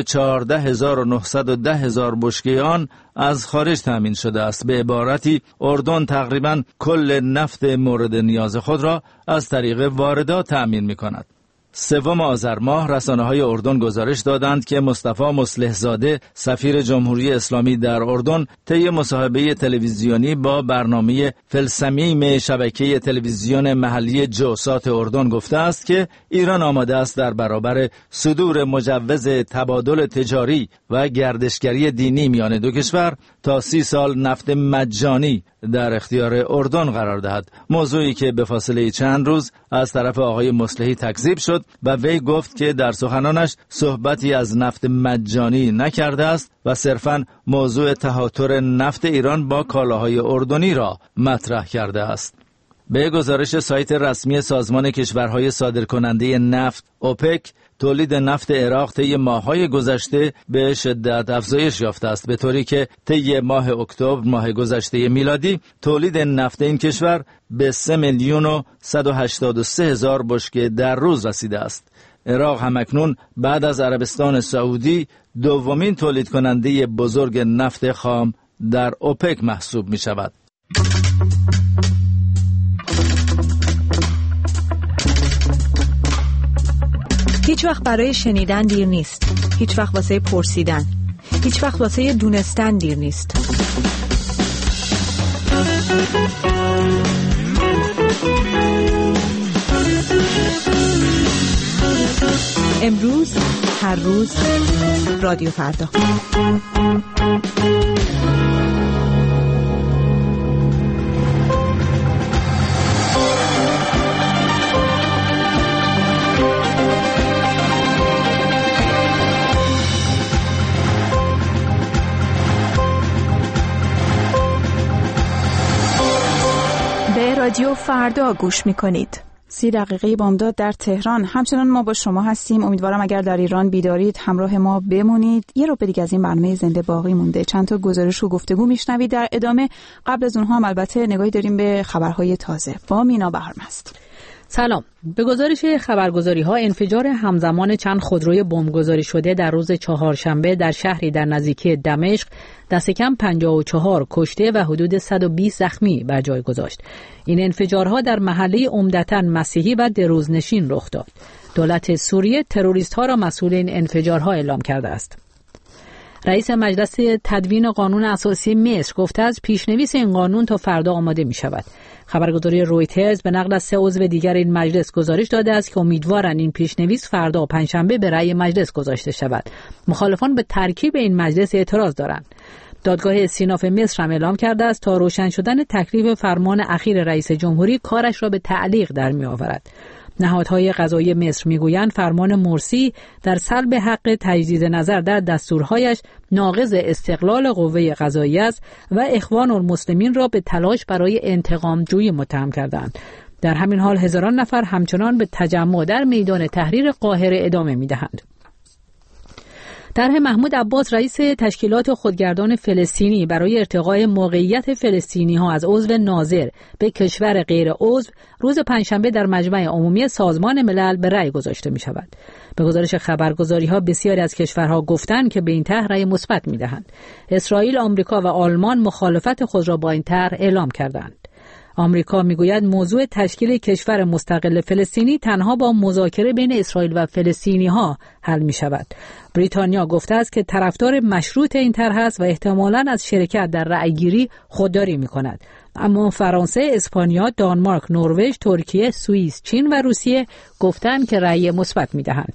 Speaker 16: 114,910 بشکه آن از خارج تامین شده است. به عبارتی اردن تقریباً کل نفت مورد نیاز خود را از طریق واردات تامین می‌کند. 3 آذر ماه رسانه‌های اردن گزارش دادند که مصطفی مصلح زاده، سفیر جمهوری اسلامی در اردن، طی مصاحبه تلویزیونی با برنامه فلسمیم شبکه تلویزیون محلی جوسات اردن گفته است که ایران آماده است در برابر صدور مجوز تبادل تجاری و گردشگری دینی میان دو کشور تا 30 سال نفت مجانی در اختیار اردن قرار دهد، موضوعی که به فاصله چند روز از طرف آقای مصلحی تکذیب شد و وی گفت که در سخنانش صحبتی از نفت مجانی نکرده است و صرفاً موضوع تهاتر نفت ایران با کالاهای اردنی را مطرح کرده است. به گزارش سایت رسمی سازمان کشورهای صادرکننده نفت اوپک، تولید نفت عراق طی ماه‌های گذشته به شدت افزایش یافته است، به طوری که طی ماه اکتبر ماه گذشته میلادی تولید نفت این کشور به 3,183,000 بشکه در روز رسیده است. عراق همکنون بعد از عربستان سعودی دومین تولید کننده بزرگ نفت خام در اوپک محسوب می شود.
Speaker 15: هیچ وقت برای شنیدن دیر نیست. هیچ وقت واسه پرسیدن. هیچ وقت واسه دونستن دیر نیست. امروز، هر روز، رادیو فردا. به رادیو فردا گوش میکنید.
Speaker 1: 30 دقیقه بامداد در تهران. همچنان ما با شما هستیم. امیدوارم اگر در ایران بیدارید همراه ما بمونید. یه رو دیگه از این برنامه زنده باقی مونده. چند تا گزارش و گفتگو میشنوید در ادامه. قبل از اونها هم البته نگاهی داریم به خبرهای تازه با مینا بهارمست.
Speaker 2: سلام. به گزارش خبرگزاری‌ها انفجار همزمان چند خودروی بمبگذاری شده در روز چهارشنبه در شهری در نزدیکی دمشق دست کم 54 کشته و حدود 120 زخمی بر جای گذاشت. این انفجارها در محله عمدتاً مسیحی و دروزنشین رخ داد. دولت سوریه تروریست‌ها را مسئول این انفجارها اعلام کرده است. رئیس مجلس تدوین قانون اساسی مصر گفته است پیشنویس این قانون تا فردا آماده می شود. خبرگزاری رویترز به نقل از 3 عضو دیگر این مجلس گزارش داده است که امیدوارند این پیشنویس فردا پنجشنبه به رأی مجلس گذاشته شود. مخالفان به ترکیب این مجلس اعتراض دارند. دادگاه استیناف مصر هم اعلام کرده است تا روشن شدن تکلیف فرمان اخیر رئیس جمهوری کارش را به تعلیق در می آورد. نهادهای قضایی مصر میگویند فرمان مرسی در سلب حق تجدید نظر در دستورهایش ناقض استقلال قوه قضاییه است و اخوان المسلمین را به تلاش برای انتقام جویی متهم کردند. در همین حال هزاران نفر همچنان به تجمع در میدان تحریر قاهره ادامه میدهند. طرح محمود عباس رئیس تشکیلات خودگردان فلسطینی برای ارتقای موقعیت فلسطینی‌ها از عضو ناظر به کشور غیر عضو روز پنجشنبه در مجمع عمومی سازمان ملل به رأی گذاشته می‌شود. به گزارش خبرگزاری‌ها بسیاری از کشورها گفتند که به این طرح رأی مثبت می‌دهند. اسرائیل، آمریکا و آلمان مخالفت خود را با این طرح اعلام کردند. آمریکا میگوید موضوع تشکیل کشور مستقل فلسطینی تنها با مذاکره بین اسرائیل و فلسطینی‌ها حل می شود. بریتانیا گفته است که طرفدار مشروط این طرح است و احتمالاً از شرکت در رأیگیری خودداری می کند. اما فرانسه، اسپانیا، دانمارک، نروژ، ترکیه، سوئیس، چین و روسیه گفتند که رأی مثبت می دهند.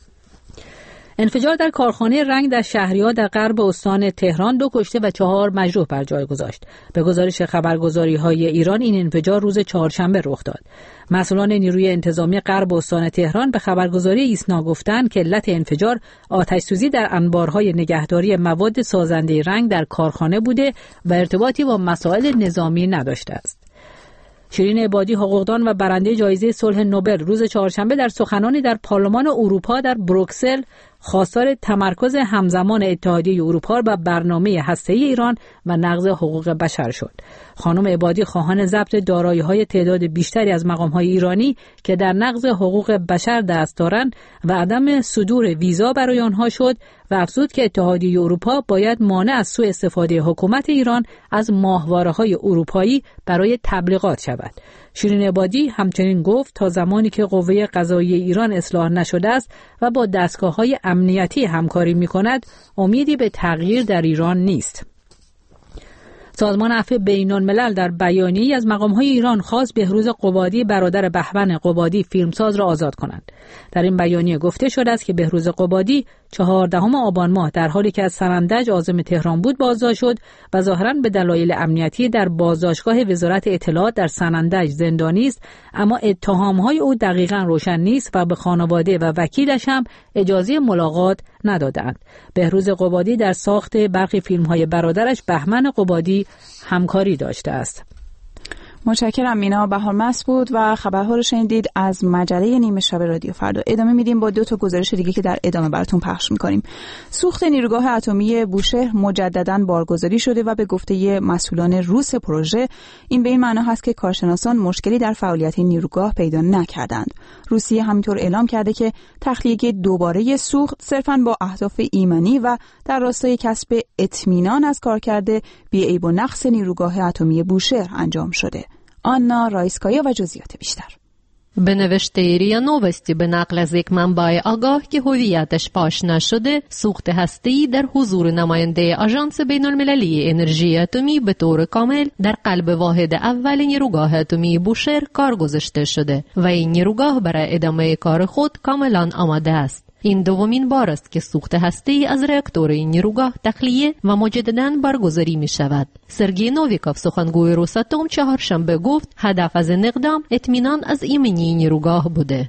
Speaker 2: انفجار در کارخانه رنگ در شهریار در غرب استان تهران 2 کشته و 4 مجروح بر جای گذاشت. به گزارش خبرگزاری‌های ایران این انفجار روز چهارشنبه رخ داد. مسئولان نیروی انتظامی غرب استان تهران به خبرگزاری ایسنا گفتند که علت انفجار آتش‌سوزی در انبارهای نگهداری مواد سازنده رنگ در کارخانه بوده و ارتباطی با مسائل نظامی نداشته است. شیرین عبادی حقوقدان و برنده جایزه صلح نوبل روز چهارشنبه در سخنانی در پارلمان اروپا در بروکسل خواستار تمرکز همزمان اتحادیه اروپا بر برنامه هسته‌ای ایران و نقض حقوق بشر شد. خانم عبادی خواهان ضبط دارایی‌های تعداد بیشتری از مقام‌های ایرانی که در نقض حقوق بشر دست دارند و عدم صدور ویزا برای آنها شد و افزود که اتحادیه اروپا باید مانع از سوء استفاده حکومت ایران از ماهواره‌های اروپایی برای تبلیغات شود. شیرین عبادی همچنین گفت تا زمانی که قوه قضاییه ایران اصلاح نشده است و با دستگاه‌های امنیتی همکاری می‌کند، امیدی به تغییر در ایران نیست. سازمان عفو بین‌الملل در بیانیه‌ای از مقام‌های ایران خواست بهروز قبادی برادر بهمن قبادی فیلمساز را آزاد کنند. در این بیانیه گفته شده است که بهروز قبادی 14 آبان ماه در حالی که از سنندج عازم تهران بود بازداشت شد و ظاهراً به دلایل امنیتی در بازداشتگاه وزارت اطلاعات در سنندج زندانی است، اما اتهام‌های او دقیقاً روشن نیست و به خانواده و وکیلش هم اجازه ملاقات ندادند. بهروز قبادی در ساخت برخی فیلم‌های برادرش بهمن قبادی همکاری داشته است.
Speaker 1: متشکرم. مینا بهارمست بود و خبرها رو شنیدید از مجله نیمه شب رادیو فردا. ادامه میدیم با 2 گزارش دیگه که در ادامه براتون پخش میکنیم. سوخت نیروگاه اتمی بوشهر مجدداً بارگذاری شده و به گفته مسئولان روس پروژه این به این معنا هست که کارشناسان مشکلی در فعالیت نیروگاه پیدا نکردند. روسیه همینطور اعلام کرده که تخلیه دوباره سوخت صرفاً با اهداف ایمنی و در راستای کسب اطمینان از کارکرد بی‌عیب و نقص نیروگاه اتمی بوشهر انجام شده. آنا رایسکایا و جزئیات بیشتر.
Speaker 17: به نوشته ریا نوستی به نقل از یک منبع آگاه که هویتش پاش نشده، سوخت هسته‌ای در حضور نماینده آژانس بین‌المللی انرژی اتمی به طور کامل در قلب واحد اول نیروگاه اتمی بوشهر کار گذاشته شده و این نیروگاه برای ادامه کار خود کاملا آماده است. این دومین بار است که سوخت هسته‌ای از راکتور این نیروگاه تخلیه و مجدداً برگزاری می شود. سرگئی نوویکوف سخنگوی روساتوم چهارشنبه گفت هدف از این اقدام اطمینان از ایمنی نیروگاه بوده.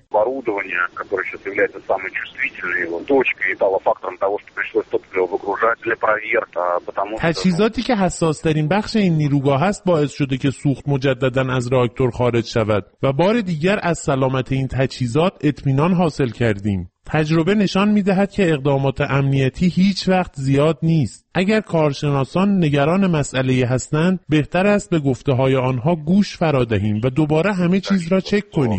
Speaker 18: تجهیزاتی که حساس ترین بخش این نیروگاه است باعث شده که سوخت مجدداً از راکتور خارج شود و بار دیگر از سلامت این تجهیزات اطمینان حاصل کردیم. تجربه نشان می‌دهد که اقدامات امنیتی هیچ وقت زیاد نیست. اگر کارشناسان نگران مسئله هستند، بهتر است به گفته‌های آنها گوش فرا دهیم و دوباره همه چیز را چک کنیم.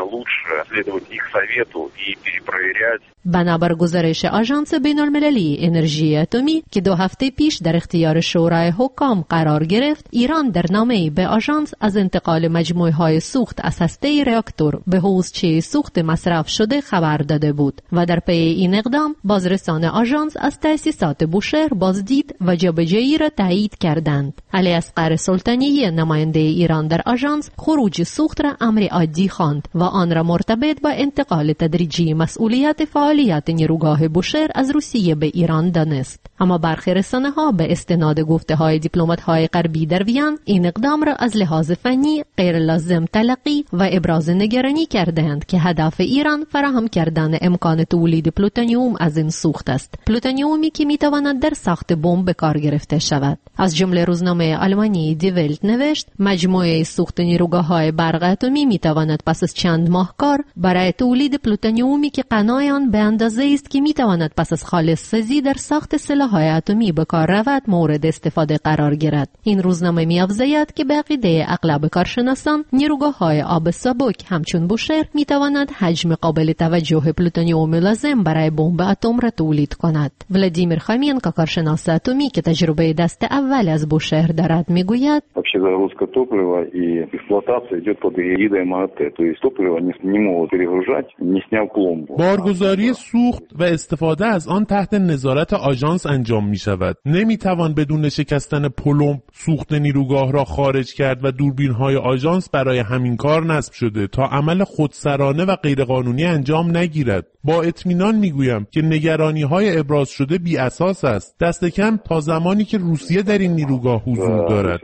Speaker 17: بنابر گزارش آژانس بین‌المللی انرژی اتمی که 2 هفته پیش در اختیار شورای حکام قرار گرفت، ایران در نامه‌ای به آژانس از انتقال مجموعه‌های سوخت از هسته راکتور به حوضچه سوخت مصرف شده خبر داده بود و در پی این اقدام بازرسان آژانس از تأسیسات بوشهر بازدید و جابجایی را تایید کردند. علی اصغر سلطانی نماینده ایران در آژانس خروج سوخت را امر عادی خواند و آن را مرتبط با انتقال تدریجی مسئولیت فعالیت نیروگاه بوشهر از روسیه به ایران دانست. اما برخی رسانه‌ها به استناد گفته‌های دیپلمات‌های غربی در وین این اقدام را از لحاظ فنی غیر لازم تلقی و ابراز نگرانی کردند که هدف ایران فراهم کردن امکان تولید پلوتونیوم از این سوخت است. پلوتونیومی که می‌تواند در ساخت بمب به کار گرفته شود. از جمله روزنامه آلمانی دی ولت نوشت مجموعه سوخت نیروگاه‌های برق اتمی می‌تواند پس از چند ماه کار برای تولید پلوتونیومی که غنای آن به اندازه است که می‌تواند پس از خالص‌سازی در ساخت سلاح‌های اتمی به کار رود مورد استفاده قرار گیرد. این روزنامه می‌افزاید که به عقیده اغلب کارشناسان نیروگاه‌های آب سبک همچون بوشهر می‌تواند حجم قابل توجه پلوتونیوم لازم برای بمب اتم را تولید کند. ولادیمیر خامینکو کارشناس اتمی که تجربه دست اول از بوشهر دارد میگوید
Speaker 19: загрузка топлива и эксплуатация идет под эгидой МАГАТЭ, то есть топливо не могут перегружать, не сняв пломбу.
Speaker 18: بارگذاری سوخت و استفاده از آن تحت نظارت آژانس انجام می شود. نمی توان بدون شکستن پلمب سوخت نیروگاه را خارج کرد و دوربین‌های آژانس برای همین کار نصب شده تا عمل خودسرانه و غیرقانونی انجام نگیرد. با اطمینان میگویم که نگرانی‌های ابراز شده بی اساس است. دست کم تا زمانی که روسیه در این نیروگاه حضور دارد.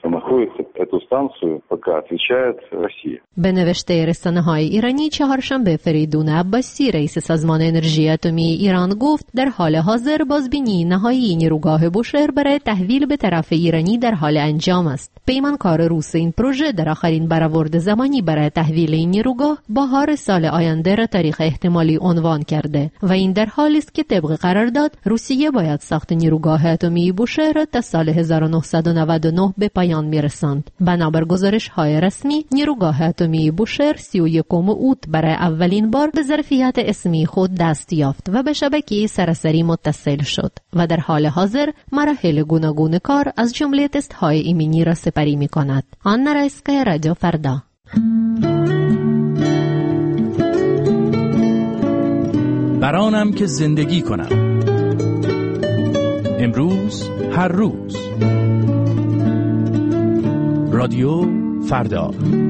Speaker 17: به نوشته رسانه‌های ایرانی چهارشنبه فریدون عباسی رئیس سازمان انرژی اتمی ایران گفت در حال حاضر بازبینی نهایی نیروگاه بوشهر برای تحویل به طرف ایرانی در حال انجام است. پیمانکار روس این پروژه در آخرین برآورد زمانی برای تحویل این نیروگاه بهار سال آینده را تاریخ احتمالی عنوان کرده و این در حالی است که طبق قرارداد روسیه باید ساخت نیروگاه اتمی بوشهر را تا سال 1999 به پایان می‌رساند. بنابر گزارش‌های رسمی نیروگاه اتمی بوشهر 31 اوت برای اولین بار به ظرفیت اسمی خود دست یافت و به شبکه سراسری متصل شد و در حال حاضر مراحل گوناگون کار از جمله تست‌های ایمنی را سپری می‌کند. آن رایسکای رادیو فردا.
Speaker 20: برانم که زندگی کنم امروز هر روز. رادیو فردا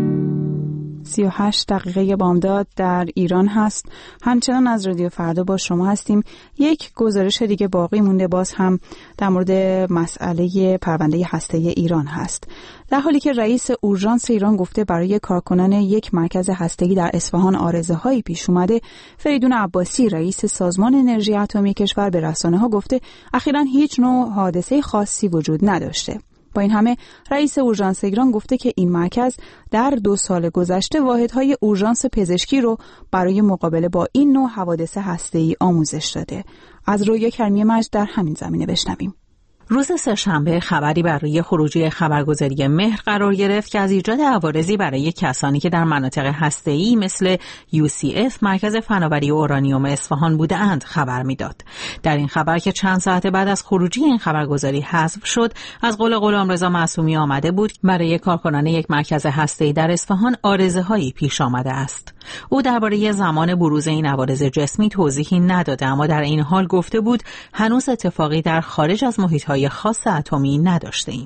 Speaker 1: 38 دقیقه بامداد در ایران هست. همچنان از رادیو فردا با شما هستیم. یک گزارش دیگه باقی مونده، باز هم در مورد مسئله پرونده هسته‌ای ایران هست. در حالی که رئیس اورژانس ایران گفته برای کارکنان یک مرکز هسته‌ای در اصفهان عارضه‌هایی پیش اومده، فریدون عباسی رئیس سازمان انرژی اتمی کشور به رسانه‌ها گفته اخیراً هیچ نوع حادثه خاصی وجود نداشته. با این همه رئیس اورژانس ایران گفته که این مرکز در 2 سال گذشته واحدهای اورژانس پزشکی رو برای مقابله با این نوع حوادث هسته‌ای آموزش داده. از رویا کریمی مجد در همین زمینه بشنویم.
Speaker 21: روز سه‌شنبه خبری بر روی خروجی خبرگزاری مهر قرار گرفت که از ایجاد عوارضی برای کسانی که در مناطق هسته‌ای مثل UCF مرکز فناوری اورانیوم اصفهان بوده‌اند خبر می‌داد. در این خبر که چند ساعت بعد از خروجی این خبرگزاری حذف شد، از قول غلامرضا معصومی آمده بود برای کارکنان یک مرکز هسته‌ای در اصفهان عارضه‌هایی پیش آمده است. او درباره زمان بروز این عوارض جسمی توضیحی نداده، اما در این حال گفته بود هنوز اتفاقی در خارج از محیط‌های خاص اتمی نداشته‌ایم.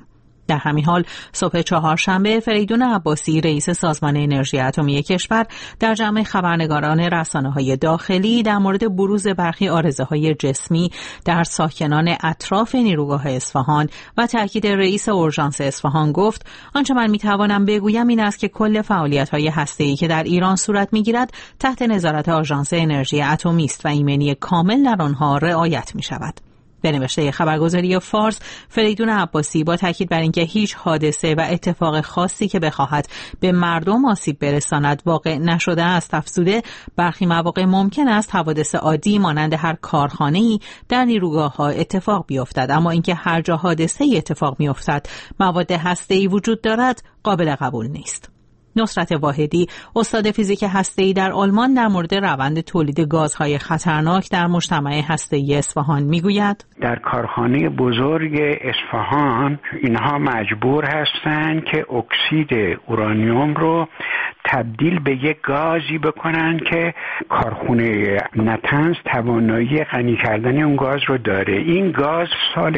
Speaker 21: در همین حال صبح چهارشنبه فریدون عباسی رئیس سازمان انرژی اتمی کشور در جمع خبرنگاران رسانه‌های داخلی در مورد بروز برخی عارضه‌های جسمی در ساکنان اطراف نیروگاه اصفهان و تاکید رئیس اورژانس اصفهان گفت آنچه من میتوانم بگویم این است که کل فعالیت‌های هسته‌ای که در ایران صورت می‌گیرد تحت نظارت آژانس انرژی اتمی است و ایمنی کامل در آنها رعایت می‌شود. به نوشته خبرگزاری فارس، فریدون عباسی با تاکید بر اینکه هیچ حادثه و اتفاق خاصی که بخواهد به مردم آسیب برساند واقع نشده است، افزوده برخی مواقع ممکن است حوادث عادی مانند هر کارخانه‌ای در نیروگاه‌ها اتفاق بیفتد، اما اینکه هر جا حادثه‌ای اتفاق می‌افتد مواد هسته‌ای وجود دارد قابل قبول نیست. نصرت واحدی، استاد فیزیک هسته‌ای در آلمان، در مورد روند تولید گازهای خطرناک در مجتمع هسته‌ای اصفهان میگوید:
Speaker 4: در کارخانه بزرگ اصفهان اینها مجبور هستند که اکسید اورانیوم رو تبدیل به یک گازی بکنن که کارخونه نتنز توانایی غنی کردن اون گاز رو داره. این گاز سال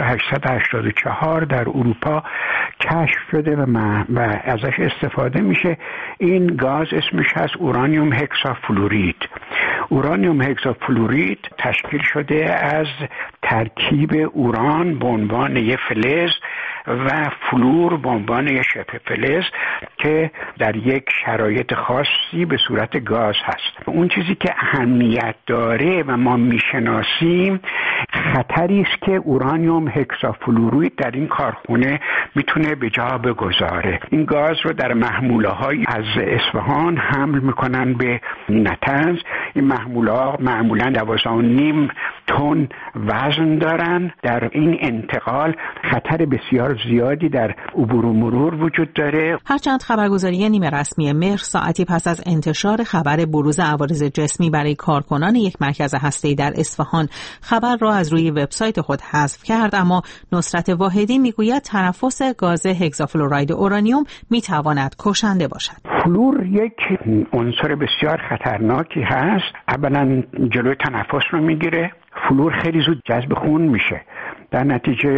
Speaker 4: 1884 در اروپا کشف شده و ازش استفاده میشه. این گاز اسمش هست اورانیوم هکسافلورید. اورانیوم هکسافلورید تشکیل شده از ترکیب اوران به عنوان یک فلز و فلور به عنوان یک شبه فلز که در یک شرایط خاصی به صورت گاز هست. اون چیزی که اهمیت داره و ما میشناسیم خطری است که اورانیوم هکسافلورید در این کارخونه میتونه به جا بگذاره. این گاز رو در محموله‌های از اصفهان حمل میکنن به نتنز. این محموله‌ها معمولاً 12.5 تن وزن دارن. در این انتقال خطر بسیار زیادی در عبور و مرور وجود داره.
Speaker 21: هرچند خبرگزاری نیمه رسمی مهر ساعتی پس از انتشار خبر بروز عوارض جسمی برای کارکنان یک مرکز هسته‌ای در اصفهان خبر را از روی وبسایت خود حذف کرد، اما نصرت واحدی میگوید تنفس گاز هگزافلوراید اورانیوم میتواند کشنده باشد.
Speaker 4: فلور یک عنصر بسیار خطرناکی هست. اولا جلوی تنفس رو میگیره. فلور خیلی زود جذب خون میشه، در نتیجه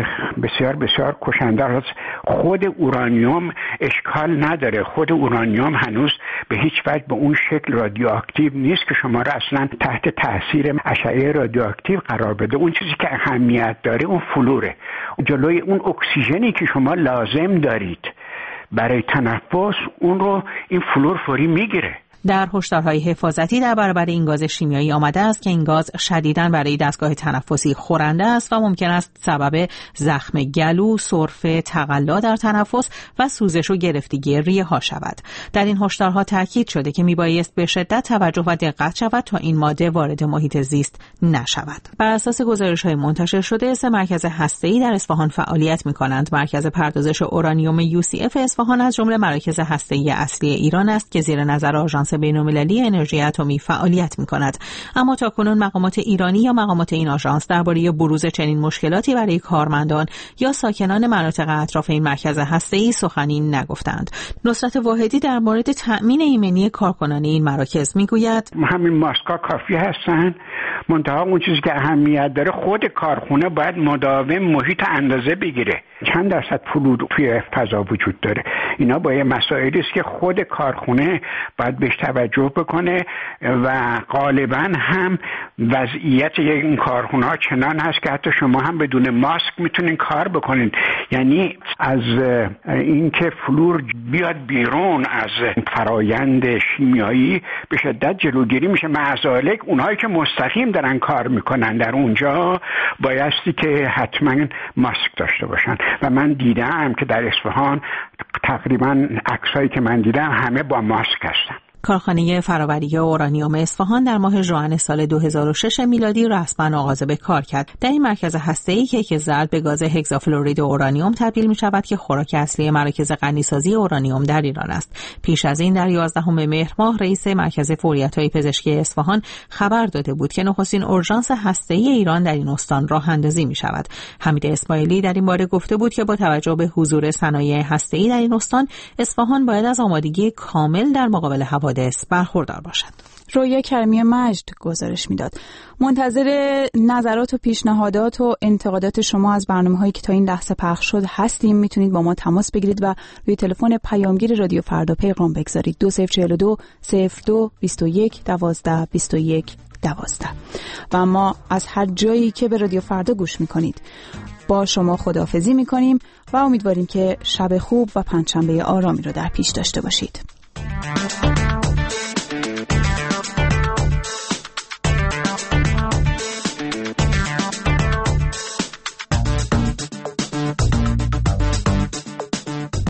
Speaker 4: بسیار بسیار کشنده است. خود اورانیوم اشکال نداره. خود اورانیوم هنوز به هیچ وجه به اون شکل رادیواکتیو نیست که شما را اصلا تحت تاثیر اشعه رادیواکتیو قرار بده. اون چیزی که اهمیت داره اون فلوره. جلوی اون اکسیژنی که شما لازم دارید برای تنفس اون رو این فلور فوری میگیره.
Speaker 21: در هشدارهای حفاظتی در برابر این گاز شیمیایی آمده است که این گاز شدیداً برای دستگاه تنفسی خورنده است و ممکن است سبب زخم گلو، سرفه، تقلا در تنفس و سوزش و گرفتگی ریه ها شود. در این هشدارها تاکید شده که میبایست به شدت توجه و دقت شود تا این ماده وارد محیط زیست نشود. بر اساس گزارش‌های منتشر شده، 3 مرکز هسته‌ای در اصفهان فعالیت می‌کنند. مرکز پردازش اورانیوم UCF اصفهان از جمله مراکز هسته‌ای اصلی ایران است که زیر نظر آژانس بین‌المللی انرژی اتمی فعالیت می‌کند. اما تاکنون مقامات ایرانی یا مقامات این آژانس درباره بروز چنین مشکلاتی برای کارمندان یا ساکنان مناطق اطراف این مرکز هسته‌ای سخنی نگفتند. نصرت واحدی در مورد تأمین ایمنی کارکنان این مراکز میگوید:
Speaker 4: همین ماسک‌ها کافی هستن. منتها اون چیزی که اهمیت داره خود کارخونه باید مداوم محیط اندازه بگیره. چند درصد فلور توی فضا وجود داره. اینا با مسائلی است که خود کارخونه باید بهش توجه بکنه و غالبا هم وضعیت این کارخونه‌ها چنان هست که حتی شما هم بدون ماسک میتونین کار بکنین. یعنی از اینکه فلور بیاد بیرون از فرایند شیمیایی به شدت جلوگیری میشه. معذالک اونهایی که مستقیم دارن کار میکنن در اونجا بایستی که حتما ماسک داشته باشن و من دیدم که در اصفهان تقریبا عکسایی که من دیدم همه با ماسک هستن.
Speaker 21: کارخانه فرآوری اورانیوم اصفهان در ماه ژوئن سال 2006 میلادی رسما آغاز به کار کرد. در این مرکز هسته‌ای که زرد به گاز هگزافلورید اورانیوم تبدیل می‌شود که خوراک اصلی مراکز غنیسازی اورانیوم در ایران است. پیش از این در 11 مهر ماه رئیس مرکز فوریت‌های پزشکی اصفهان خبر داده بود که نخستین اورژانس هسته‌ای ایران در این استان راه اندازی می‌شود. حمید اسماعیلی در این باره گفته بود که با توجه به حضور صنایع هسته‌ای در این استان، اصفهان باید از آمادگی کامل در مقابل حوادث برخوردار باشد.
Speaker 1: رویا کریمی مجد گزارش میداد. منتظر نظرات و پیشنهادات و انتقادات شما از برنامه‌هایی که تا این لحظه پخش شد هستیم. میتونید با ما تماس بگیرید و روی تلفن پیامگیر رادیو فردا پیغام بگذارید 2042 02 21 12 21 12. و ما از هر جایی که به رادیو فردا گوش میکنید با شما خداحافظی میکنیم و امیدواریم که شب خوب و پنجشنبه آرامی رو در پیش داشته باشید.